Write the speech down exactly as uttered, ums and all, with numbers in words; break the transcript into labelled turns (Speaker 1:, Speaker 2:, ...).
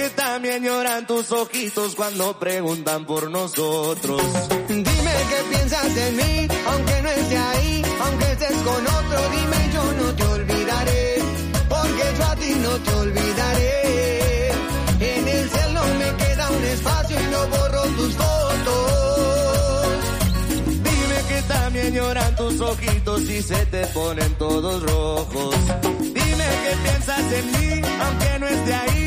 Speaker 1: que también lloran tus ojitos cuando preguntan por nosotros.
Speaker 2: Dime qué piensas de mí, aunque no esté ahí, aunque estés con otro, dime yo no te olvidaré, porque yo a ti no te olvidaré. En el cielo me queda un espacio y no borro tus fotos.
Speaker 1: Dime que también lloran tus ojitos y se te ponen todos rojos. Dime qué piensas de mí, aunque no esté ahí,